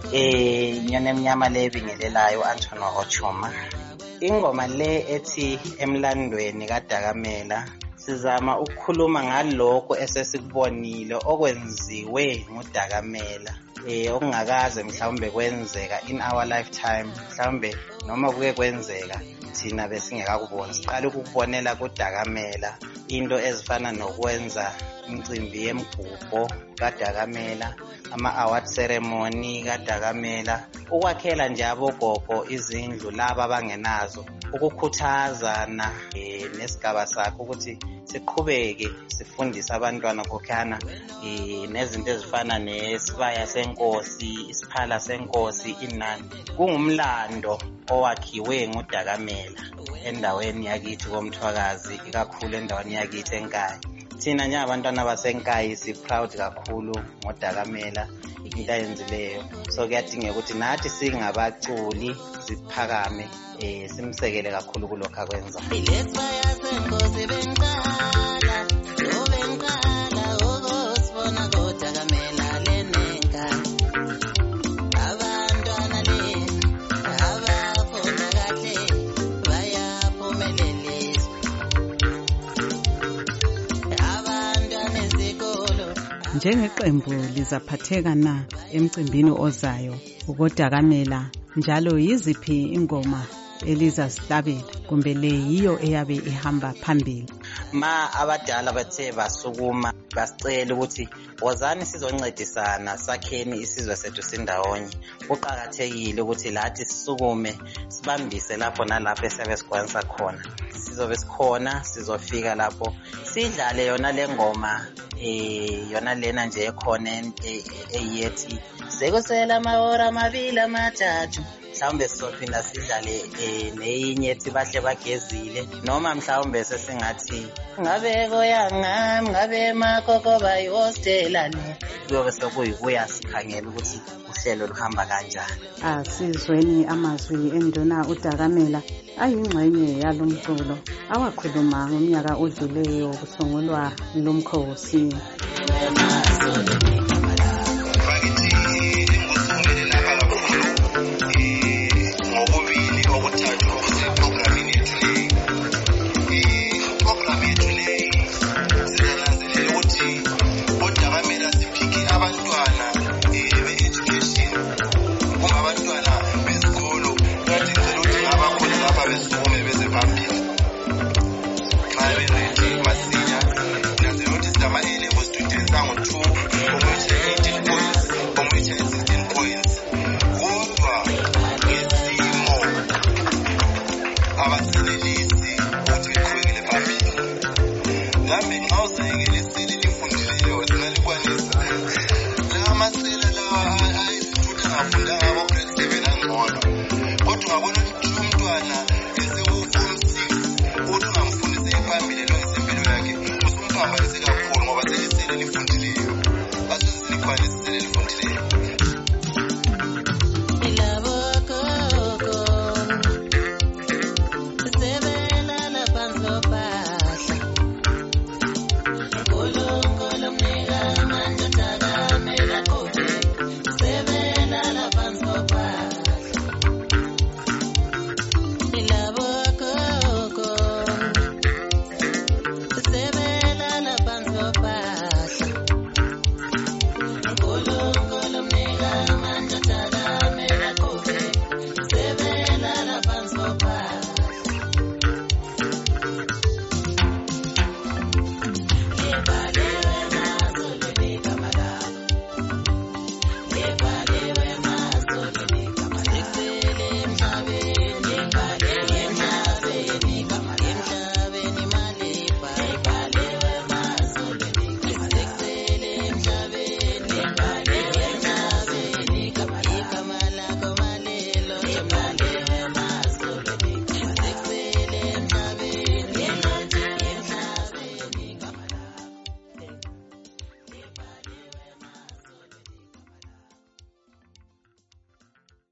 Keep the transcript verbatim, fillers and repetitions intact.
eh inyoni emnyama le ebingelelayo Anthony Ochoma. Ingoma le ethi emlandweni kaDakamela sizama ukukhuluma ngalokho esesikubonile okwenziwe nguDakamela eh okungakaze mhlawumbe kwenzeka in our lifetime, mhlawumbe noma kuke kwenzeka thina besingekakubona. Siqala ukubonela kuDakamela into ezifana nokwenza imicimbi yemgubho kaDakamela, ama-award ceremony kaDakamela, ukwakhela nje abogogo izindlu laba abangenazo, ukukhuthazana eh, nesigaba sakhe ukuthi siqhubeke sifundise abantwana kokhana eh, nezinto ezifana nesibaya senkosi, isiphala senkosi, inani. Kungumlando owakhiwe nguDakamela endaweni yakithi koMthwakazi, ikakhulu endaweni yakithi eNkayi. Thina nje abantwana baseNkayi si proud kakhulu ngoDakamela into ayenzileyo. So kuyadingeka ukuthi nathi singabaculi siphakame eh simsekele kakhulu kulokho akwenza. Njengeqembu lizaphatheka na emcimbini ozayo ukoDakamela, njalo yiziphi ingoma elizasihlabela kumbe le yiyo eyabe ihamba phambili? Ma abadala bathe basukuma basicela ukuthi wozani sizoncedisana sakheni isizwe sethu sindawonye. Kuqhakathekile ukuthi lathi sisukume sibambise lapho nalapho esibe sikwanisa khona. Sizobe sikhona, sizofika lapho sidlale yona le ngoma eh yona lena nje ekhona eyethi sekusela amahora amabili amathathu. Mhlawumbe sizophinda sidlale eh neyinye ethi bahle bagezile, noma mhlawumbe sesingathi ngabeko yangami ngabe makoko bayihostela le. Kuyobe sekuyikuya sikhangela ukuthi uhlelo luhamba kanjani. Asizweni amazwi enduna uDakamela ayingxenye yalomculo awakhuluma ngomnyaka odluleyo kusungulwa lomkhosi. Kodwa ngabona ukuthi umntwana